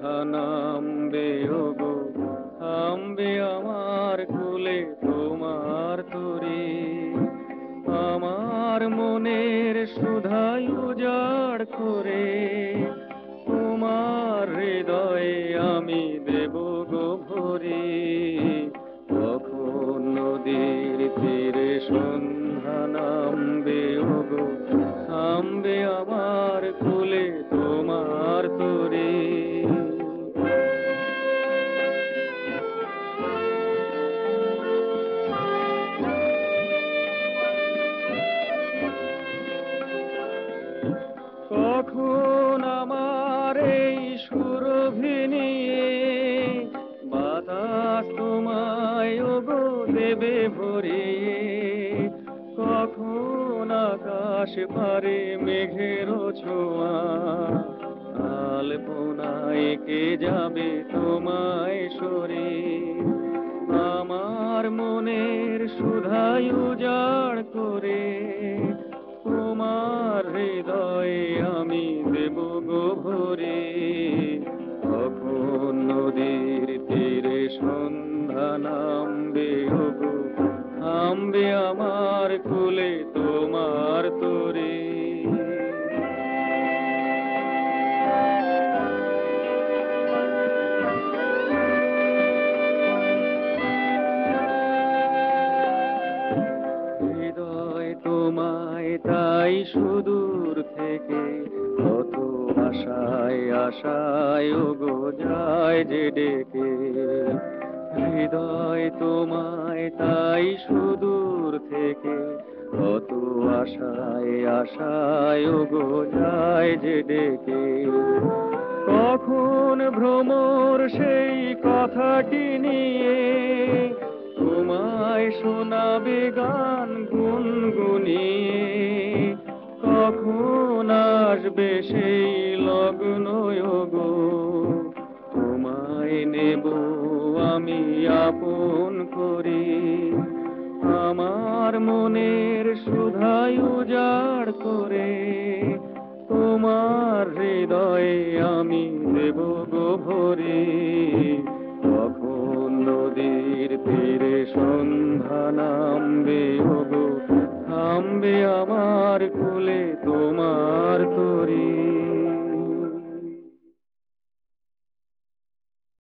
সন্ধ্যা নামবে ওগো, থামবে আমার কুলে তোমার তরি। আমার মনের সুধায় উজাড় করে তোমার হৃদয়ে আমি দেব গো ভরি। কখন নদীর তীরে সন্ধ্যা নামবে ওগো, থামবে আমার কুলে তোমার তরি। কখন আমার এই সুরভি নিয়ে বাতাস তোমায় ওগো দেবে ভরিয়ে। কখন আকাশ পারে মেঘের ছোঁয়া, আলপনায় কে যাবে তোমায় সরে। আমার মনের সুধায় উজাড় করে তোমার হৃদয়ে আমি দেব গো ভরে। কখন নদীর তীরে সন্ধ্যা নামবে ওগো, থামবে আমার কুলে তোমার তরি। হৃদয় তোমায় তাই সুদূর থেকে কত আশায় আশায় ওগো যায় যে ডেকে। হৃদয় তোমায় তাই সুদূর থেকে কত আশায় আশায় ওগো যায় যে ডেকে। কখন ভ্রমর সেই কথাটি নিয়ে তোমায় শোনাবে গান গুনগুনিয়ে। কখন আসবে সেই লগ্ন ওগো, তোমায় নেব আমি আপন করি। আমার মনের সুধায় উজাড় করে তোমার হৃদয়ে আমি দেব গো ভরে। কখন নদীর তীরে সন্ধ্যা নামবে ওগো, থামবে আমার কুলে তোমার তরি।